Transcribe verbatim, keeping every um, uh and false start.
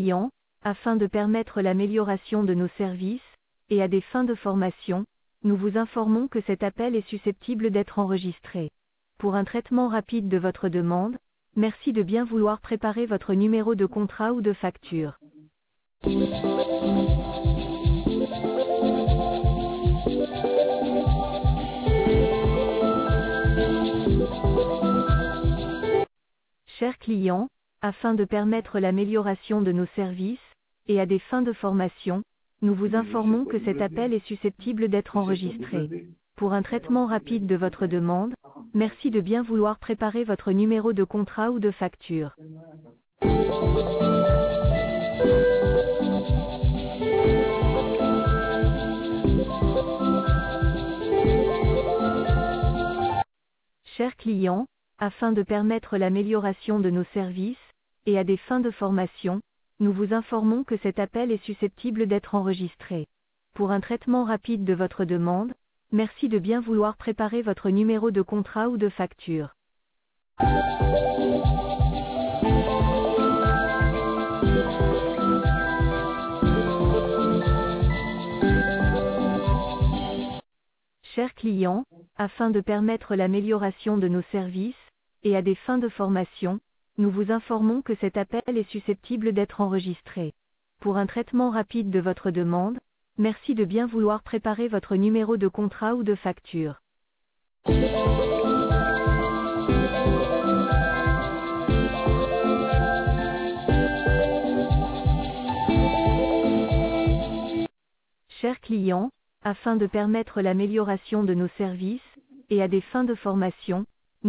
clients, afin de permettre l'amélioration de nos services, et à des fins de formation, nous vous informons que cet appel est susceptible d'être enregistré. Pour un traitement rapide de votre demande, merci de bien vouloir préparer votre numéro de contrat ou de facture. Chers clients, afin de permettre l'amélioration de nos services, et à des fins de formation, nous vous informons que cet appel est susceptible d'être enregistré. Pour un traitement rapide de votre demande, merci de bien vouloir préparer votre numéro de contrat ou de facture. Chers clients, afin de permettre l'amélioration de nos services, et à des fins de formation, nous vous informons que cet appel est susceptible d'être enregistré. Pour un traitement rapide de votre demande, merci de bien vouloir préparer votre numéro de contrat ou de facture. Chers clients, afin de permettre l'amélioration de nos services, et à des fins de formation, nous vous informons que cet appel est susceptible d'être enregistré. Pour un traitement rapide de votre demande, merci de bien vouloir préparer votre numéro de contrat ou de facture. Chers clients, afin de permettre l'amélioration de nos services, et à des fins de formation,